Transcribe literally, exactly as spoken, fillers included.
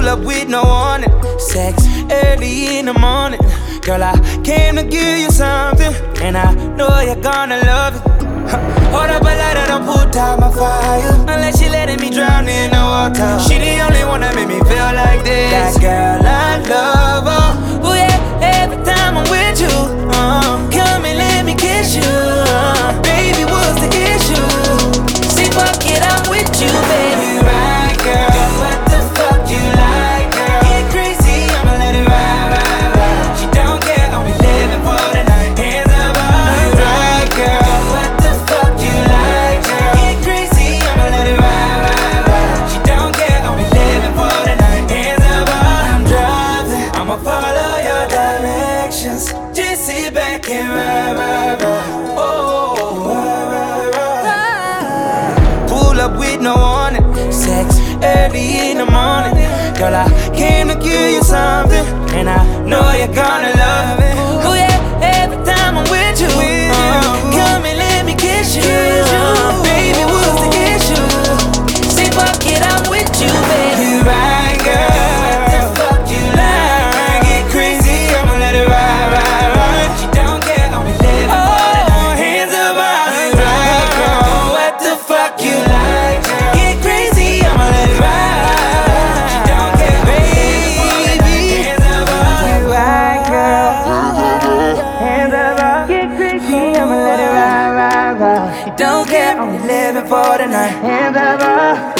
up with no warning. Sex early in the morning. Girl, I came to give you something, and I know you're gonna love it. Hold up a lighter, don't put out my fire, unless she letting me drown in the water. She the only one that made me feel like this. That girl, I love her. Oh yeah, every time I'm with you, uh, come and let me kiss you. uh, Baby, what's the issue? See, fuck it, I'm with you, baby. Right, girl, what the fuck you like, girl? Get crazy, I'ma let it ride, ride, ride. She don't care, I'll be living for the night. Hands up, all right, girl. What the fuck you like, girl? Get crazy, I'ma let it ride, ride, ride. She don't care, I'll be living for the night. Hands up, I'm driving, I'ma follow your directions. Just sit back and ride, ride, ride. Oh, ride, ride, ride. Pull up with no warning. Sex early in the morning. Girl, I came to give you something, and I know you're gonna love it. Oh yeah, every time I'm with you, uh, come and let me kiss you. uh, Baby, what's the issue? Say fuck it, I'm with you, baby. You right, girl. What the fuck you like? Get crazy, I'ma let it ride, ride, ride. She don't care, I'll be living for the night. Hands up, you right, girl. What the fuck you like, girl? Get crazy, I'ma let it ride. She don't care, baby. Hands up, you right, girl. Hands up, get crazy, I'ma let it ride, ride, ride. She don't care, only living for the night. Hands up.